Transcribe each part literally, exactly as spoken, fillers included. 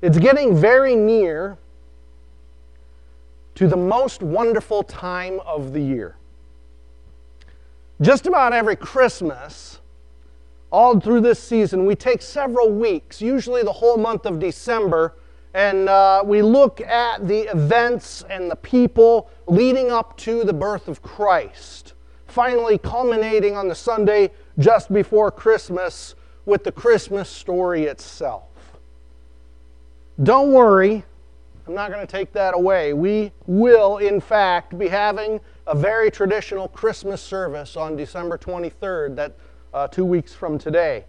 It's getting very near to the most wonderful time of the year. Just about every Christmas, all through this season, we take several weeks, usually the whole month of December, and uh, we look at the events and the people leading up to the birth of Christ, finally culminating on the Sunday just before Christmas with the Christmas story itself. Don't worry, I'm not going to take that away. We will, in fact, be having a very traditional Christmas service on December twenty-third, that uh, two weeks from today.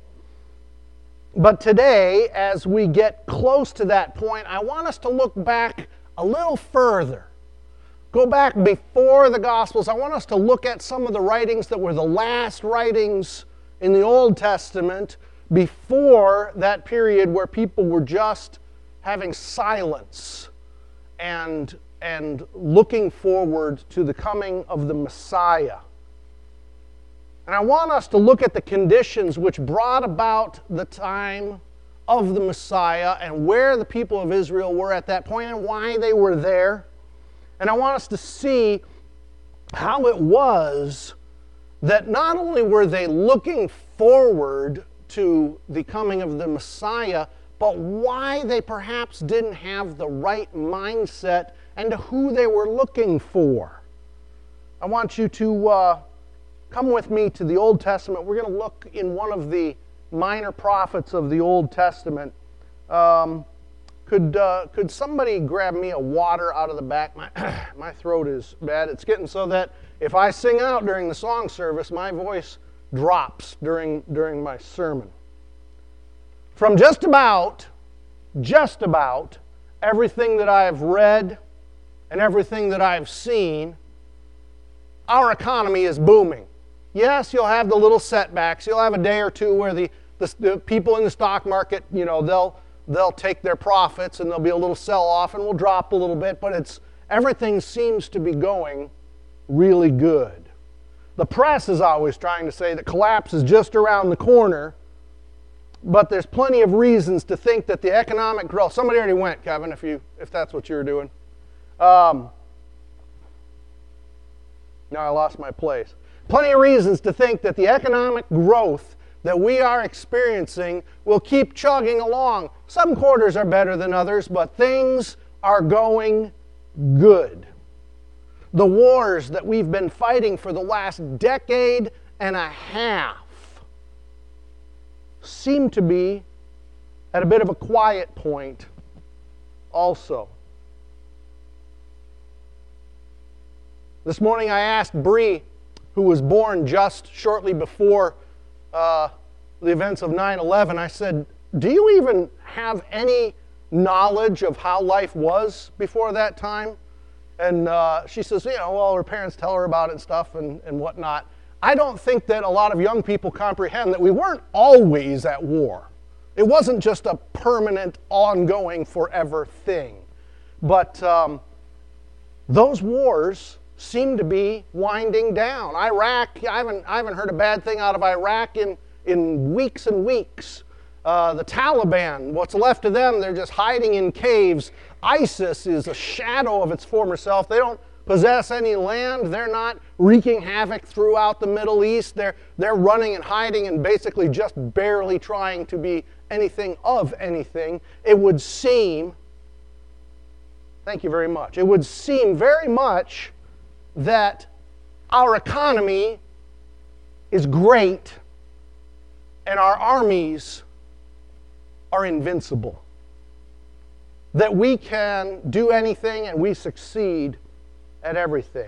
But today, as we get close to that point, I want us to look back a little further. Go back before the Gospels. I want us to look at some of the writings that were the last writings in the Old Testament before that period where people were just having silence and, and looking forward to the coming of the Messiah. And I want us to look at the conditions which brought about the time of the Messiah and where the people of Israel were at that point and why they were there. And I want us to see how it was that not only were they looking forward to the coming of the Messiah, but why they perhaps didn't have the right mindset and to who they were looking for. I want you to uh, come with me to the Old Testament. We're going to look in one of the minor prophets of the Old Testament. Um, could uh, could somebody grab me a water out of the back? My, my throat is bad. It's getting so that if I sing out during the song service, my voice drops during, during my sermon. From just about, just about everything that I've read and everything that I've seen, our economy is booming. Yes, you'll have the little setbacks. You'll have a day or two where the, the, the people in the stock market, you know, they'll they'll take their profits and there'll be a little sell-off and we'll drop a little bit, but it's everything seems to be going really good. The press is always trying to say that collapse is just around the corner, but there's plenty of reasons to think that the economic growth, somebody already went, Kevin, if you if that's what you're doing. Um, now I lost my place. Plenty of reasons to think that the economic growth that we are experiencing will keep chugging along. Some quarters are better than others, but things are going good. The wars that we've been fighting for the last decade and a half seem to be at a bit of a quiet point also. This morning I asked Bree, who was born just shortly before uh, the events of nine eleven, I said, do you even have any knowledge of how life was before that time? And uh, she says, you know, well, her parents tell her about it and stuff and, and whatnot. I don't think that a lot of young people comprehend that we weren't always at war. It wasn't just a permanent, ongoing, forever thing. But um, those wars seem to be winding down. Iraq, I haven't, I haven't heard a bad thing out of Iraq in, in weeks and weeks. Uh, the Taliban, what's left of them, they're just hiding in caves. ISIS is a shadow of its former self. They don't possess any land. They're not wreaking havoc throughout the Middle East. They're, they're running and hiding and basically just barely trying to be anything of anything. It would seem, thank you very much, it would seem very much that our economy is great and our armies are invincible. That we can do anything and we succeed at everything.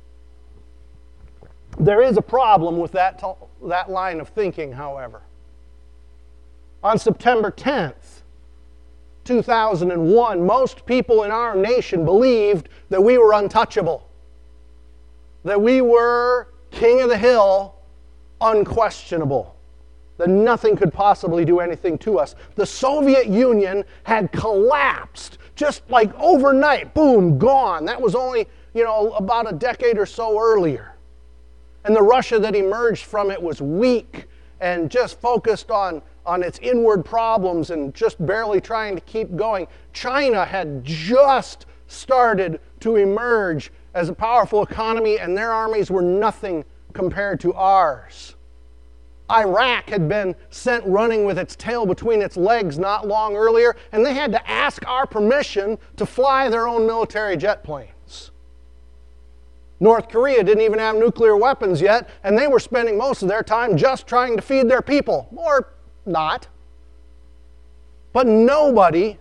There is a problem with that, that line of thinking, however. On September tenth, two thousand one, most people in our nation believed that we were untouchable. That we were king of the hill, unquestionable. That nothing could possibly do anything to us. The Soviet Union had collapsed just like overnight. Boom, gone. That was only, you know, about a decade or so earlier. And the Russia that emerged from it was weak and just focused on, on its inward problems and just barely trying to keep going. China had just started to emerge as a powerful economy, and their armies were nothing compared to ours. Iraq had been sent running with its tail between its legs not long earlier, and they had to ask our permission to fly their own military jet planes. North Korea didn't even have nuclear weapons yet, and they were spending most of their time just trying to feed their people, or not. But nobody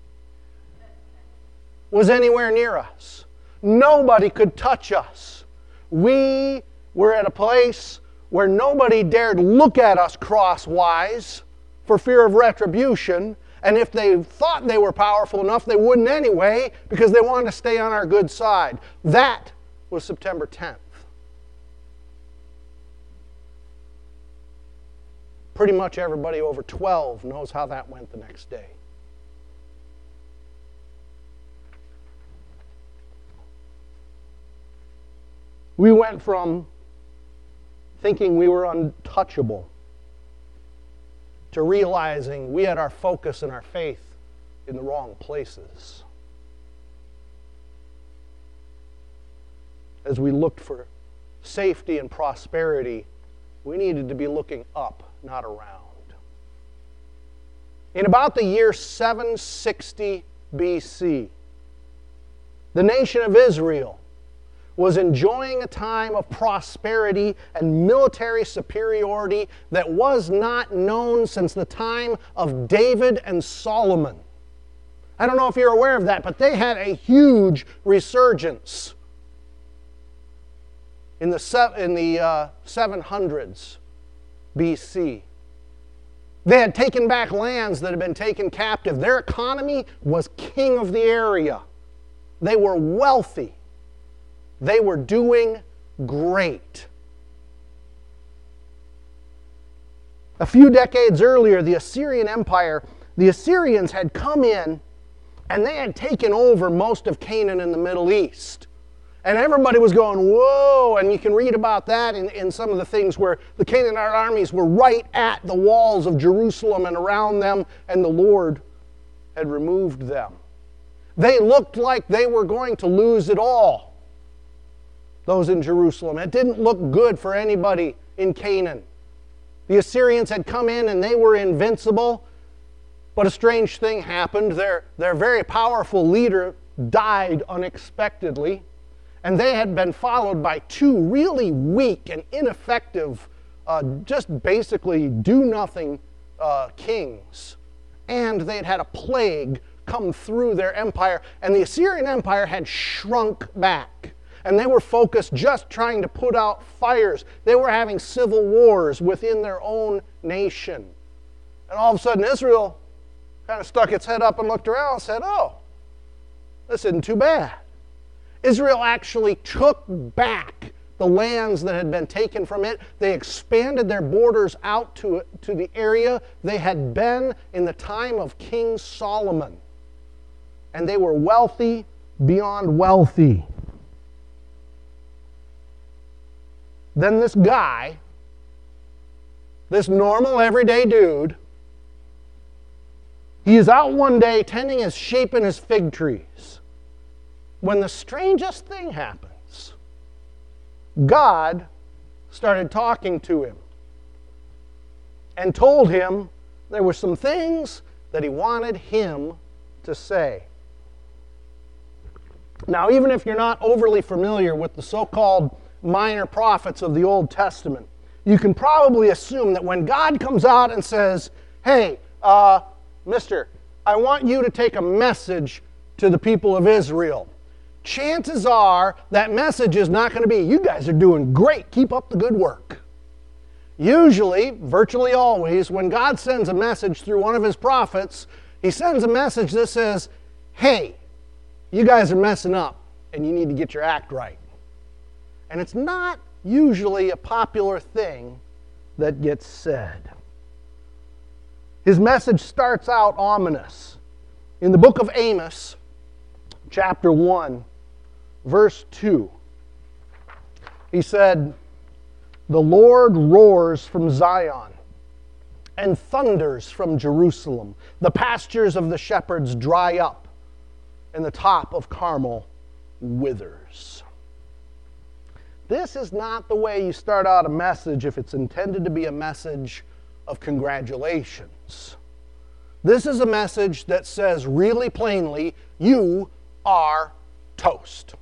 was anywhere near us. Nobody could touch us. We were at a place where nobody dared look at us crosswise for fear of retribution, and if they thought they were powerful enough, they wouldn't anyway because they wanted to stay on our good side. That was September tenth. Pretty much everybody over twelve knows how that went the next day. We went from thinking we were untouchable to realizing we had our focus and our faith in the wrong places. As we looked for safety and prosperity, we needed to be looking up, not around. In about the year seven sixty B C, the nation of Israel was enjoying a time of prosperity and military superiority that was not known since the time of David and Solomon. I don't know if you're aware of that, but they had a huge resurgence in the, in the uh, seven hundreds B C. They had taken back lands that had been taken captive. Their economy was king of the area. They were wealthy. They were doing great. A few decades earlier, the Assyrian Empire, the Assyrians had come in and they had taken over most of Canaan in the Middle East. And everybody was going, whoa, and you can read about that in, in some of the things where the Canaanite armies were right at the walls of Jerusalem and around them, and the Lord had removed them. They looked like they were going to lose it all, those in Jerusalem. It didn't look good for anybody in Canaan. The Assyrians had come in and they were invincible, but a strange thing happened. Their, their very powerful leader died unexpectedly. And they had been followed by two really weak and ineffective, uh, just basically do-nothing uh, kings. And they had had a plague come through their empire. And the Assyrian Empire had shrunk back. And they were focused just trying to put out fires. They were having civil wars within their own nation. And all of a sudden Israel kind of stuck its head up and looked around and said, oh, this isn't too bad. Israel actually took back the lands that had been taken from it. They expanded their borders out to, to the area they had been in the time of King Solomon. And they were wealthy beyond wealthy. Then this guy, this normal everyday dude, he is out one day tending his sheep and his fig trees, when the strangest thing happens. God started talking to him and told him there were some things that he wanted him to say. Now, even if you're not overly familiar with the so-called minor prophets of the Old Testament, you can probably assume that when God comes out and says, hey, uh, mister, I want you to take a message to the people of Israel, chances are that message is not going to be, you guys are doing great, keep up the good work. Usually, virtually always, when God sends a message through one of his prophets, he sends a message that says, hey, you guys are messing up and you need to get your act right. And it's not usually a popular thing that gets said. His message starts out ominous. In the book of Amos, chapter one, verse two, he said, the Lord roars from Zion and thunders from Jerusalem. The pastures of the shepherds dry up, and the top of Carmel withers. This is not the way you start out a message if it's intended to be a message of congratulations. This is a message that says really plainly, you are toast.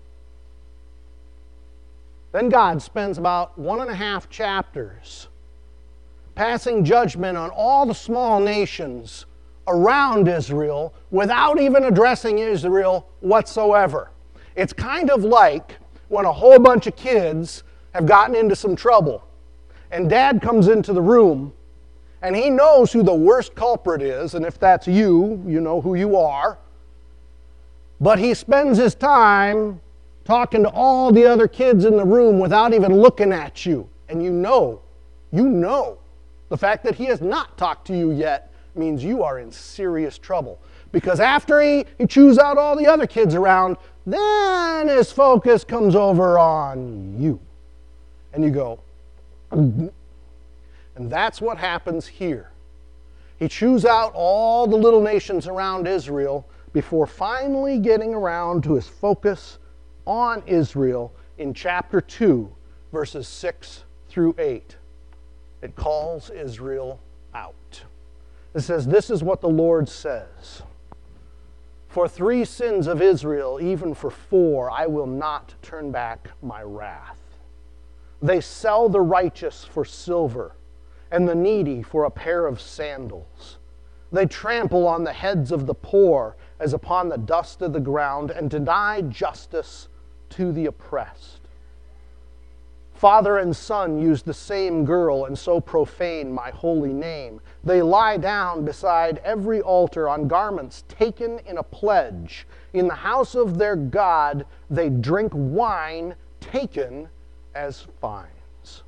Then God spends about one and a half chapters passing judgment on all the small nations around Israel without even addressing Israel whatsoever. It's kind of like when a whole bunch of kids have gotten into some trouble and dad comes into the room and he knows who the worst culprit is, and if that's you, you know who you are, but he spends his time talking to all the other kids in the room without even looking at you. And you know, you know, the fact that he has not talked to you yet means you are in serious trouble. Because after he, he chews out all the other kids around, then his focus comes over on you. And you go, mm-hmm. And that's what happens here. He chews out all the little nations around Israel before finally getting around to his focus on Israel in chapter two, verses six through eight. It calls Israel out. It says, this is what the Lord says. For three sins of Israel, even for four, I will not turn back my wrath. They sell the righteous for silver, and the needy for a pair of sandals. They trample on the heads of the poor as upon the dust of the ground, and deny justice to the oppressed. Father and son use the same girl and so profane my holy name. They lie down beside every altar on garments taken in a pledge. In the house of their God they drink wine taken as fines.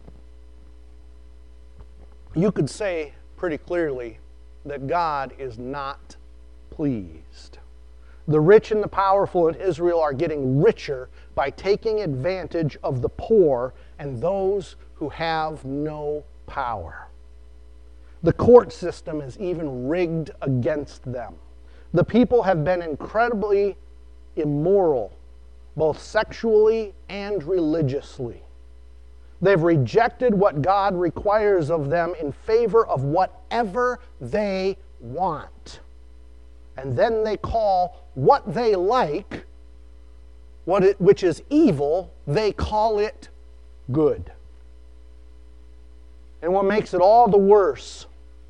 You could say pretty clearly that God is not pleased. The rich and the powerful in Israel are getting richer by taking advantage of the poor and those who have no power. The court system is even rigged against them. The people have been incredibly immoral, both sexually and religiously. They've rejected what God requires of them in favor of whatever they want. And then they call what they like, what it, which is evil, they call it good. And what makes it all the worse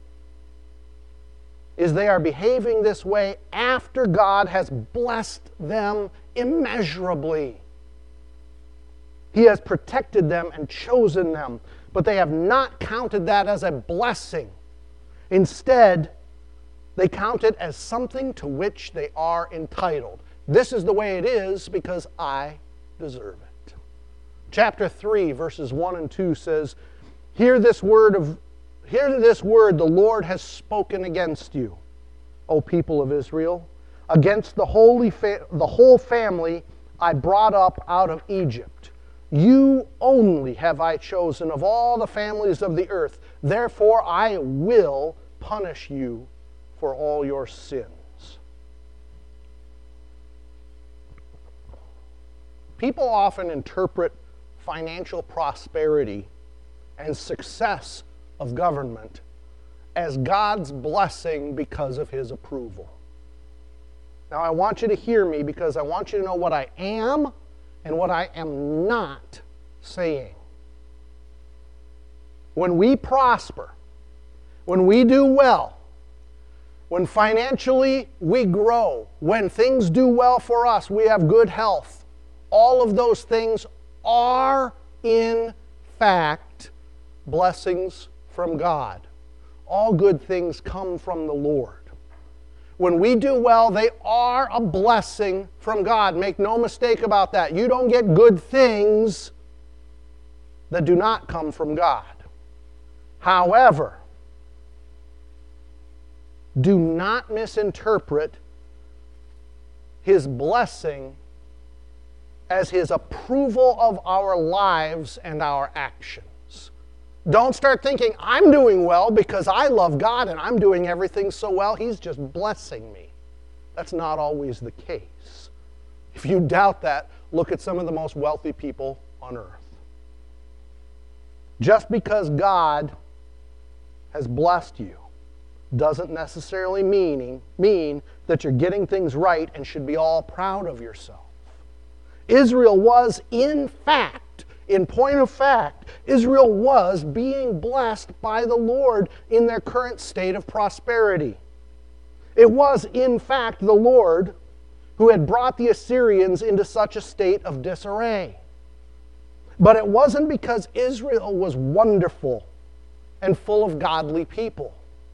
is they are behaving this way after God has blessed them immeasurably. He has protected them and chosen them, but they have not counted that as a blessing. Instead, they count it as something to which they are entitled. This is the way it is because I deserve it. Chapter three, verses one and two says, Hear this word of Hear this word the Lord has spoken against you, O people of Israel, against the holy fa- the whole family I brought up out of Egypt. You only have I chosen of all the families of the earth. Therefore I will punish you for all your sins. People often interpret financial prosperity and success of government as God's blessing because of His approval. Now I want you to hear me because I want you to know what I am and what I am not saying. When we prosper, when we do well, when financially we grow, when things do well for us, we have good health, all of those things are in fact blessings from God. All good things come from the Lord. When we do well, they are a blessing from God. Make no mistake about that. You don't get good things that do not come from God. However, do not misinterpret His blessing as His approval of our lives and our actions. Don't start thinking, I'm doing well because I love God and I'm doing everything so well, He's just blessing me. That's not always the case. If you doubt that, look at some of the most wealthy people on earth. Just because God has blessed you doesn't necessarily meaning, mean that you're getting things right and should be all proud of yourself. Israel was, in fact, in point of fact, Israel was being blessed by the Lord in their current state of prosperity. It was, in fact, the Lord who had brought the Assyrians into such a state of disarray. But it wasn't because Israel was wonderful and full of godly people.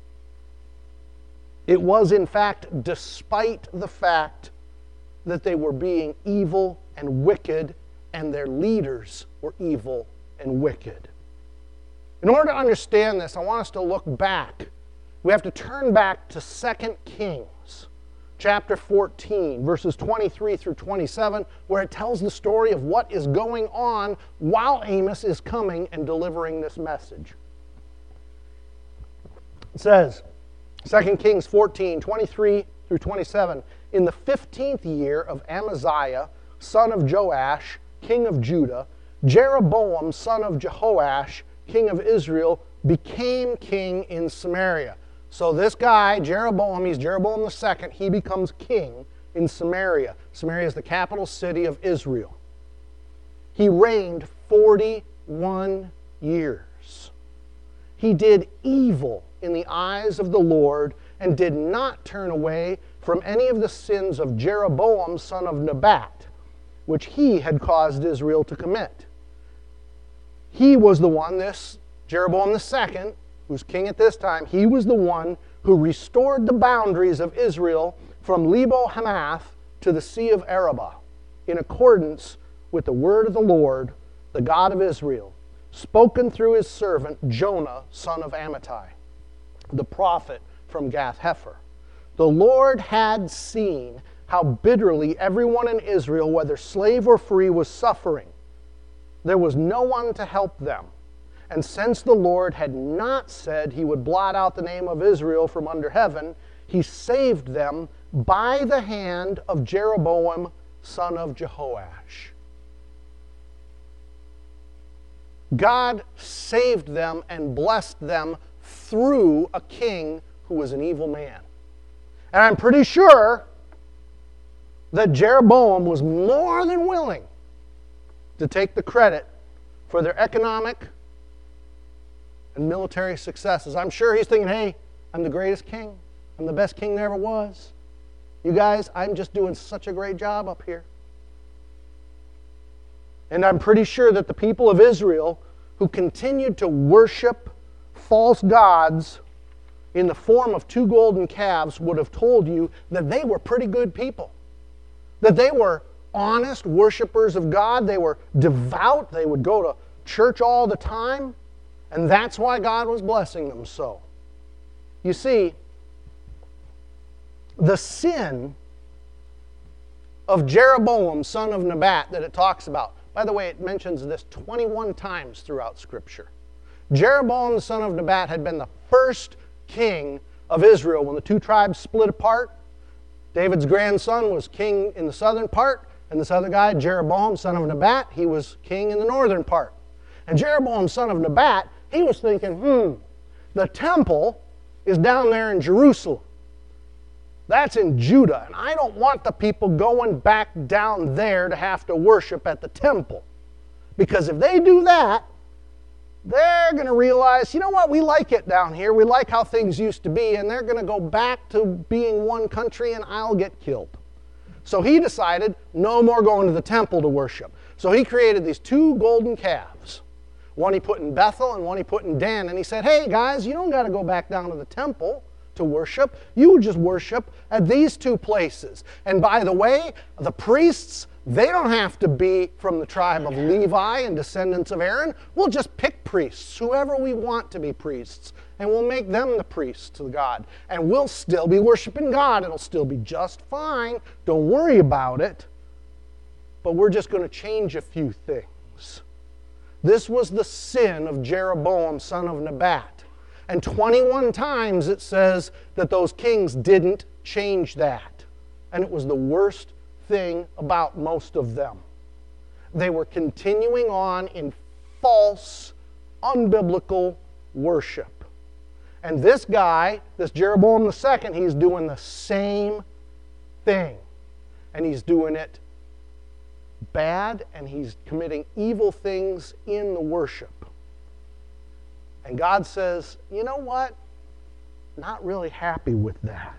It was, in fact, despite the fact that they were being evil and wicked, and their leaders were evil and wicked. In order to understand this, I want us to look back. We have to turn back to Second Kings, chapter fourteen, verses twenty-three through twenty-seven, where it tells the story of what is going on while Amos is coming and delivering this message. It says, Second Kings fourteen, twenty-three through twenty-seven, in the fifteenth year of Amaziah, son of Joash, king of Judah, Jeroboam, son of Jehoash, king of Israel, became king in Samaria. So this guy, Jeroboam, he's Jeroboam the second, he becomes king in Samaria. Samaria is the capital city of Israel. He reigned forty-one years. He did evil in the eyes of the Lord and did not turn away from any of the sins of Jeroboam, son of Nebat, which he had caused Israel to commit. He was the one, this Jeroboam the second, who's king at this time, he was the one who restored the boundaries of Israel from Lebo Hamath to the Sea of Arabah, in accordance with the word of the Lord, the God of Israel, spoken through his servant Jonah, son of Amittai, the prophet from Gath-Hepher. The Lord had seen how bitterly everyone in Israel, whether slave or free, was suffering. There was no one to help them. And since the Lord had not said he would blot out the name of Israel from under heaven, he saved them by the hand of Jeroboam, son of Jehoash. God saved them and blessed them through a king who was an evil man. And I'm pretty sure that Jeroboam was more than willing to take the credit for their economic and military successes. I'm sure he's thinking, hey, I'm the greatest king. I'm the best king there ever was. You guys, I'm just doing such a great job up here. And I'm pretty sure that the people of Israel who continued to worship false gods in the form of two golden calves would have told you that they were pretty good people. That they were honest worshipers of God. They were devout. They would go to church all the time. And that's why God was blessing them so. You see, the sin of Jeroboam, son of Nebat, that it talks about. By the way, it mentions this twenty-one times throughout Scripture. Jeroboam, the son of Nebat, had been the first king of Israel when the two tribes split apart. David's grandson was king in the southern part, and this other guy, Jeroboam, son of Nebat, he was king in the northern part. And Jeroboam, son of Nebat, he was thinking, hmm, the temple is down there in Jerusalem. That's in Judah, and I don't want the people going back down there to have to worship at the temple. Because if they do that, they're going to realize, you know what, we like it down here. We like how things used to be, and they're going to go back to being one country, and I'll get killed. So he decided no more going to the temple to worship. So he created these two golden calves. One he put in Bethel and one he put in Dan. And he said, hey guys, you don't got to go back down to the temple to worship. You just worship at these two places. And by the way, the priests, they don't have to be from the tribe of Levi and descendants of Aaron. We'll just pick priests, whoever we want to be priests, and we'll make them the priests to God. And we'll still be worshiping God. It'll still be just fine. Don't worry about it. But we're just going to change a few things. This was the sin of Jeroboam, son of Nebat. And twenty-one times it says that those kings didn't change that. And it was the worst thing about most of them. They were continuing on in false, unbiblical worship. And this guy, this Jeroboam the second, he's doing the same thing. And he's doing it bad, and he's committing evil things in the worship. And God says, you know what? Not really happy with that.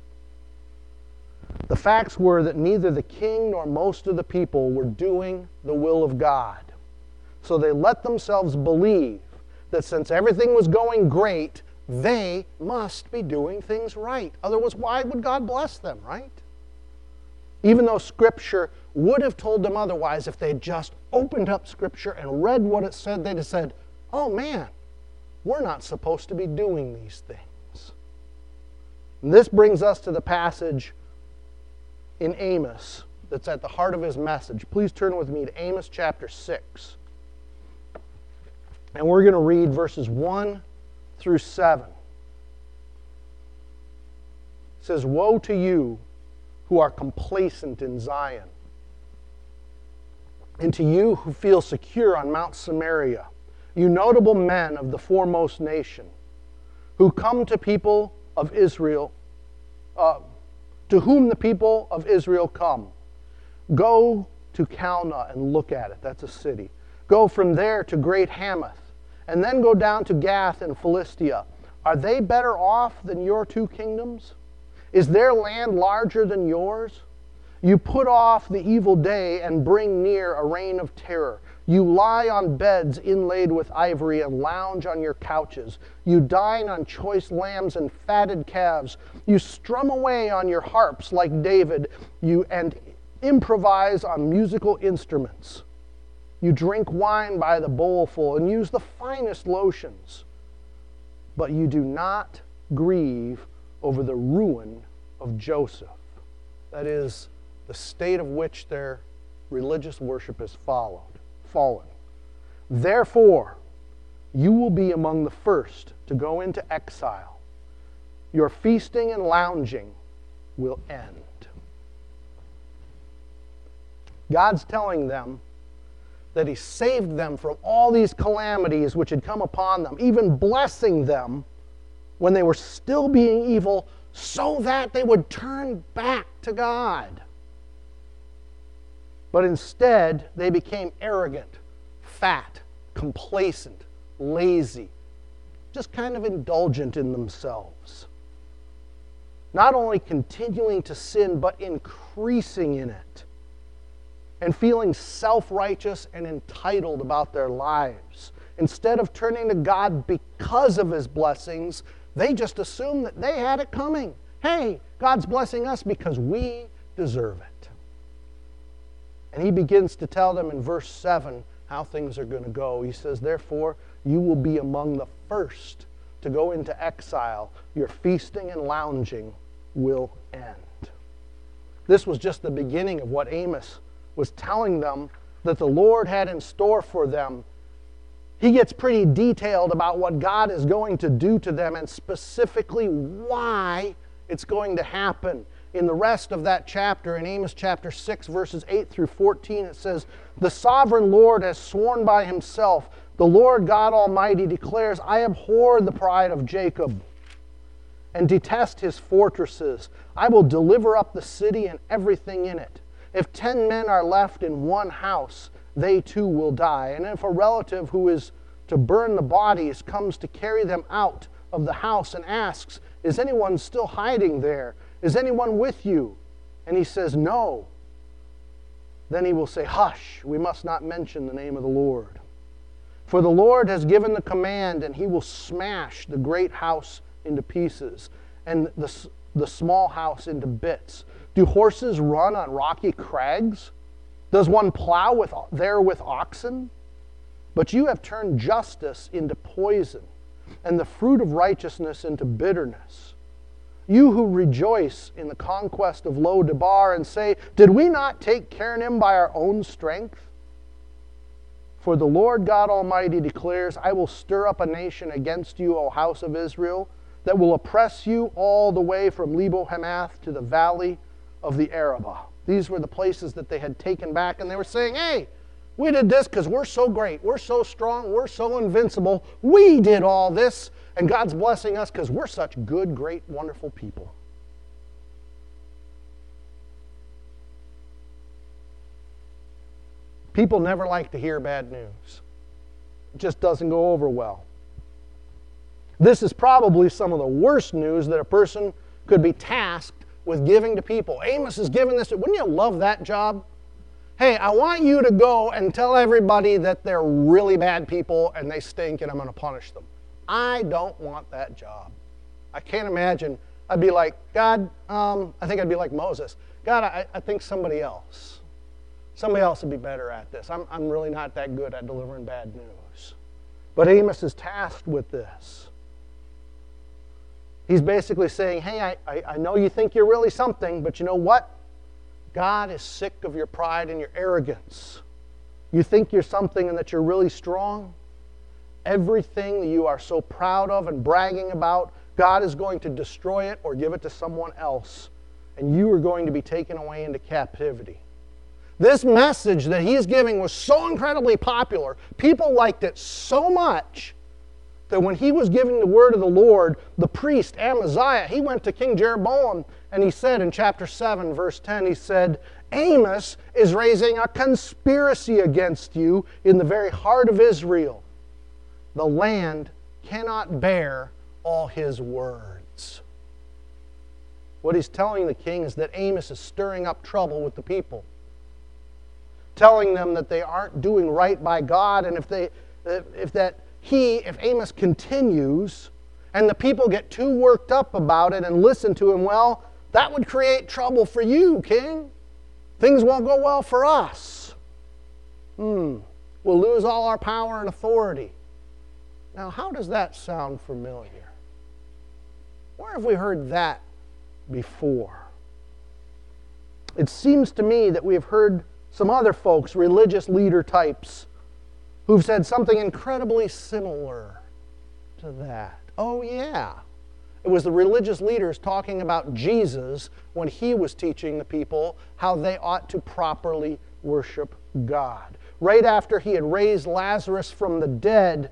The facts were that neither the king nor most of the people were doing the will of God. So they let themselves believe that since everything was going great, they must be doing things right. Otherwise, why would God bless them, right? Even though Scripture would have told them otherwise, if they'd just opened up Scripture and read what it said, they'd have said, oh man, we're not supposed to be doing these things. And this brings us to the passage in Amos that's at the heart of his message. Please turn with me to Amos chapter six. And we're going to read verses one through seven. It says, woe to you who are complacent in Zion, and to you who feel secure on Mount Samaria, you notable men of the foremost nation, who come to people of Israel, uh, to whom the people of Israel come. Go to Calneh and look at it. That's a city. Go from there to Great Hamath, and then go down to Gath and Philistia. Are they better off than your two kingdoms? Is their land larger than yours? You put off the evil day and bring near a reign of terror. You lie on beds inlaid with ivory and lounge on your couches. You dine on choice lambs and fatted calves. You strum away on your harps like David, you and improvise on musical instruments. You drink wine by the bowlful and use the finest lotions. But you do not grieve over the ruin of Joseph. That is, the state of which their religious worship has followed, fallen. Therefore, you will be among the first to go into exile. Your feasting and lounging will end. God's telling them that He saved them from all these calamities which had come upon them, even blessing them when they were still being evil, so that they would turn back to God. But instead, they became arrogant, fat, complacent, lazy, just kind of indulgent in themselves. Not only continuing to sin, but increasing in it, and feeling self-righteous and entitled about their lives. Instead of turning to God because of His blessings, they just assumed that they had it coming. Hey, God's blessing us because we deserve it. And He begins to tell them in verse seven how things are going to go. He says, therefore, you will be among the first to go into exile. Your feasting and lounging will end. This was just the beginning of what Amos was telling them that the Lord had in store for them. He gets pretty detailed about what God is going to do to them and specifically why it's going to happen. In the rest of that chapter, in Amos chapter six, verses eight through fourteen, it says, the sovereign Lord has sworn by Himself, the Lord God Almighty declares, I abhor the pride of Jacob and detest his fortresses. I will deliver up the city and everything in it. If ten men are left in one house, they too will die. And if a relative who is to burn the bodies comes to carry them out of the house and asks, is anyone still hiding there? Is anyone with you? And he says, no. Then he will say, hush, we must not mention the name of the Lord. For the Lord has given the command, and He will smash the great house into pieces, and the, the small house into bits. Do horses run on rocky crags? Does one plow with, there with oxen? But you have turned justice into poison, and the fruit of righteousness into bitterness. You who rejoice in the conquest of Lo-debar and say, did we not take Karnaim by our own strength? For the Lord God Almighty declares, I will stir up a nation against you, O house of Israel, that will oppress you all the way from Lebo-Hamath to the valley of the Arabah. These were the places that they had taken back, and they were saying, hey, we did this because we're so great, we're so strong, we're so invincible, we did all this, and God's blessing us because we're such good, great, wonderful people. People never like to hear bad news. It just doesn't go over well. This is probably some of the worst news that a person could be tasked with giving to people. Amos is giving this. Wouldn't you love that job? Hey, I want you to go and tell everybody that they're really bad people and they stink and I'm going to punish them. I don't want that job. I can't imagine. I'd be like, God, um, I think I'd be like Moses. God, I, I think somebody else. Somebody else would be better at this. I'm, I'm really not that good at delivering bad news. But Amos is tasked with this. He's basically saying, hey, I, I, I know you think you're really something, but you know what? God is sick of your pride and your arrogance. You think you're something and that you're really strong? Everything that you are so proud of and bragging about, God is going to destroy it or give it to someone else. And you are going to be taken away into captivity. This message that he's giving was so incredibly popular. People liked it so much that when he was giving the word of the Lord, the priest Amaziah, he went to King Jeroboam and he said in chapter seven, verse ten, he said, Amos is raising a conspiracy against you in the very heart of Israel. The land cannot bear all his words. What he's telling the king is that Amos is stirring up trouble with the people, telling them that they aren't doing right by God, and if they, if that he, if Amos continues, and the people get too worked up about it and listen to him, well, that would create trouble for you, king. Things won't go well for us. Hmm. We'll lose all our power and authority. Now, how does that sound familiar? Where have we heard that before? It seems to me that we have heard some other folks, religious leader types, who've said something incredibly similar to that. Oh yeah, it was the religious leaders talking about Jesus when he was teaching the people how they ought to properly worship God. Right after he had raised Lazarus from the dead,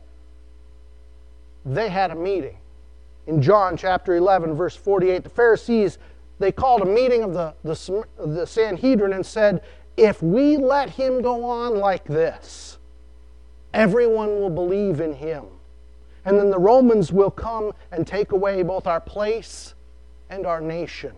they had a meeting. In John chapter eleven, verse forty-eight, the Pharisees, they called a meeting of the, the, the Sanhedrin and said, if we let him go on like this, everyone will believe in him. And then the Romans will come and take away both our place and our nation.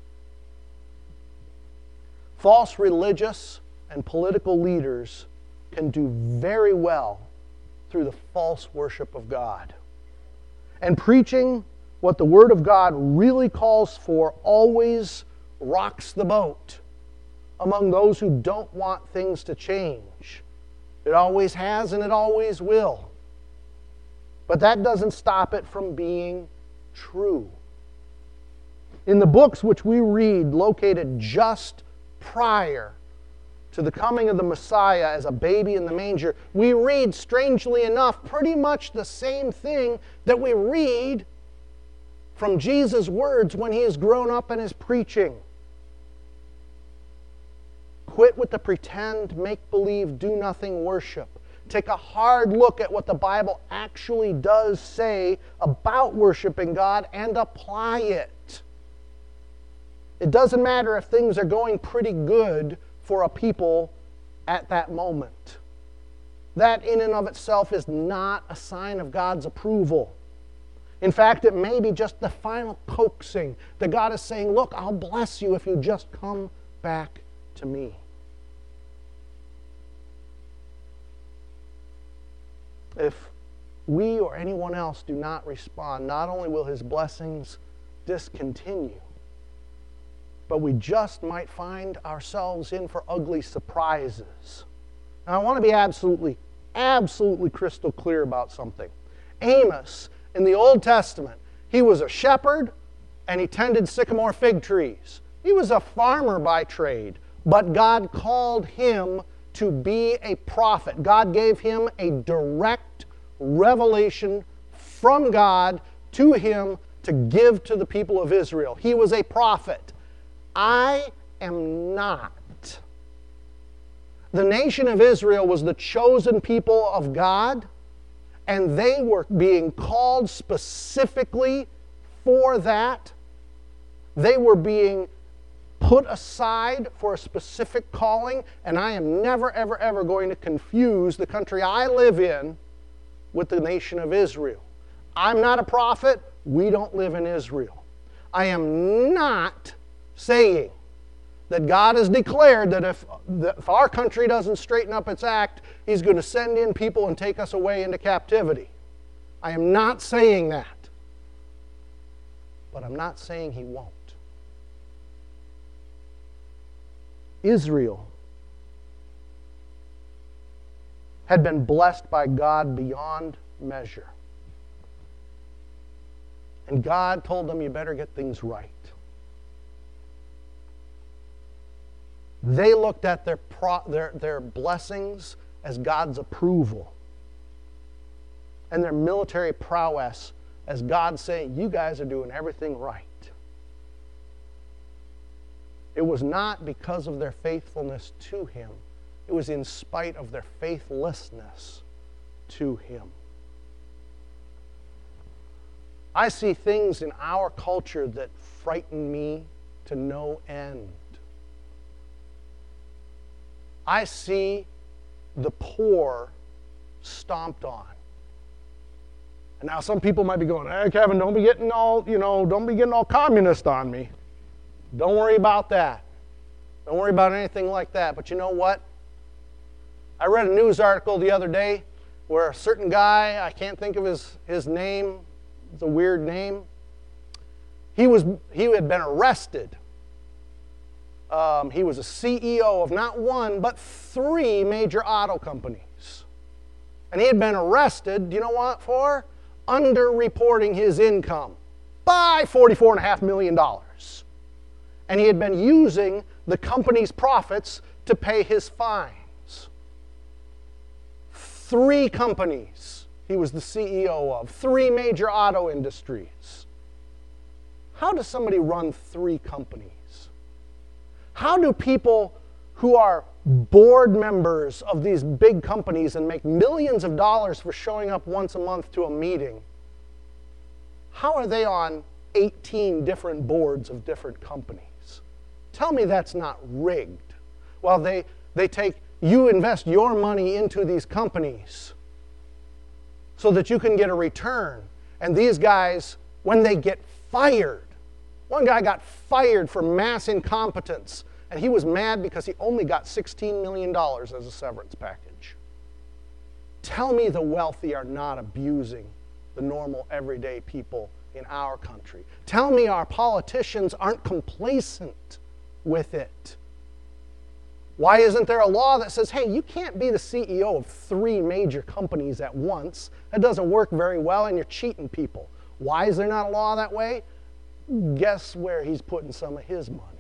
False religious and political leaders can do very well through the false worship of God. And preaching what the Word of God really calls for always rocks the boat among those who don't want things to change. It always has and it always will. But that doesn't stop it from being true. In the books which we read, located just prior to the coming of the Messiah as a baby in the manger, we read, strangely enough, pretty much the same thing that we read from Jesus' words when he is grown up and is preaching. Quit with the pretend, make-believe, do-nothing worship. Take a hard look at what the Bible actually does say about worshiping God and apply it. It doesn't matter if things are going pretty good for a people at that moment. That in and of itself is not a sign of God's approval. In fact, it may be just the final coaxing that God is saying, look, I'll bless you if you just come back to me. If we or anyone else do not respond, not only will his blessings discontinue, but we just might find ourselves in for ugly surprises. Now, I want to be absolutely, absolutely crystal clear about something. Amos, in the Old Testament, he was a shepherd and he tended sycamore fig trees. He was a farmer by trade, but God called him to be a prophet. God gave him a direct revelation from God to him to give to the people of Israel. He was a prophet. I am not. The nation of Israel was the chosen people of God, and they were being called specifically for that. They were being put aside for a specific calling, and I am never, ever, ever going to confuse the country I live in with the nation of Israel. I'm not a prophet. We don't live in Israel. I am not saying that God has declared that if, that if our country doesn't straighten up its act, He's going to send in people and take us away into captivity. I am not saying that. But I'm not saying He won't. Israel had been blessed by God beyond measure. And God told them, you better get things right. They looked at their, pro, their, their blessings as God's approval, and their military prowess as God saying, you guys are doing everything right. It was not because of their faithfulness to Him. It was in spite of their faithlessness to Him. I see things in our culture that frighten me to no end. I see the poor stomped on. And now some people might be going, hey, Kevin, don't be getting all, you know, don't be getting all communist on me. Don't worry about that. Don't worry about anything like that. But you know what? I read a news article the other day where a certain guy, I can't think of his, his name, it's a weird name. He was he had been arrested. Um, he was a C E O of not one, but three major auto companies. And he had been arrested, do you know what for? Underreporting his income by forty-four point five million dollars. And he had been using the company's profits to pay his fines. Three companies he was the C E O of, three major auto industries. How does somebody run three companies? How do people who are board members of these big companies and make millions of dollars for showing up once a month to a meeting, how are they on eighteen different boards of different companies? Tell me that's not rigged. Well, they, they take, you invest your money into these companies so that you can get a return. And these guys, when they get fired, one guy got fired for mass incompetence, and he was mad because he only got sixteen million dollars as a severance package. Tell me the wealthy are not abusing the normal, everyday people in our country. Tell me our politicians aren't complacent with it. Why isn't there a law that says, hey, you can't be the C E O of three major companies at once? That doesn't work very well, and you're cheating people. Why is there not a law that way? Guess where he's putting some of his money.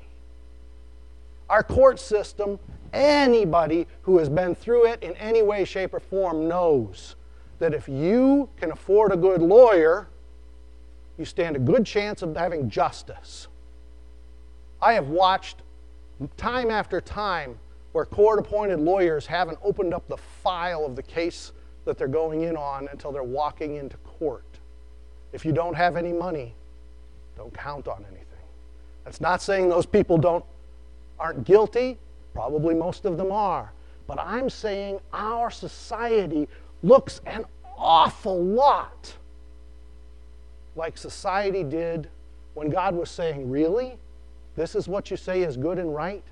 Our court system, anybody who has been through it in any way, shape, or form knows that if you can afford a good lawyer, you stand a good chance of having justice. I have watched time after time where court-appointed lawyers haven't opened up the file of the case that they're going in on until they're walking into court. If you don't have any money, don't count on anything. That's not saying those people don't aren't guilty. Probably most of them are. But I'm saying our society looks an awful lot like society did when God was saying, really? This is what you say is good and right?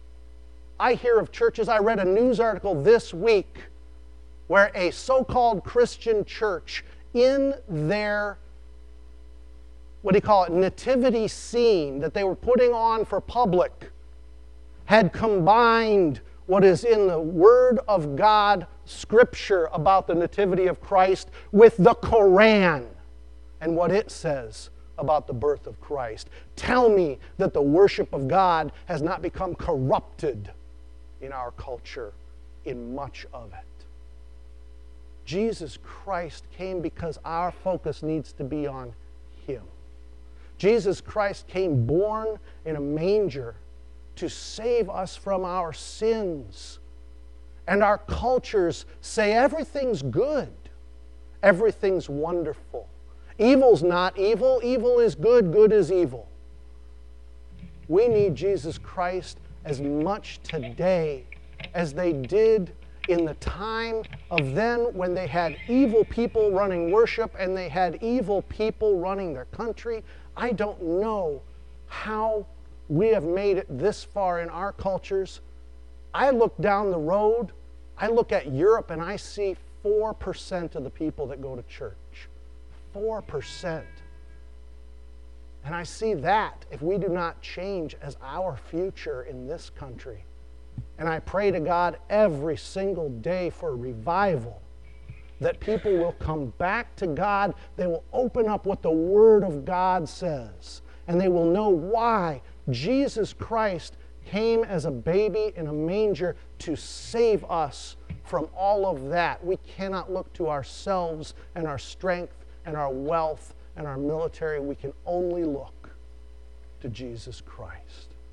I hear of churches, I read a news article this week where a so-called Christian church in their, what do you call it, nativity scene that they were putting on for public had combined what is in the Word of God, Scripture about the nativity of Christ, with the Koran and what it says about the birth of Christ. Tell me that the worship of God has not become corrupted in our culture in much of it. Jesus Christ came because our focus needs to be on Him. Jesus Christ came born in a manger to save us from our sins. And our cultures say everything's good, everything's wonderful. Evil's not evil, evil is good, good is evil. We need Jesus Christ as much today as they did in the time of then when they had evil people running worship and they had evil people running their country. I don't know how we have made it this far in our cultures. I look down the road, I look at Europe, and I see four percent of the people that go to church. four percent. And I see that if we do not change as our future in this country. And I pray to God every single day for revival, that people will come back to God. They will open up what the Word of God says, and they will know why Jesus Christ came as a baby in a manger to save us from all of that. We cannot look to ourselves and our strength and our wealth and our military. We can only look to Jesus Christ.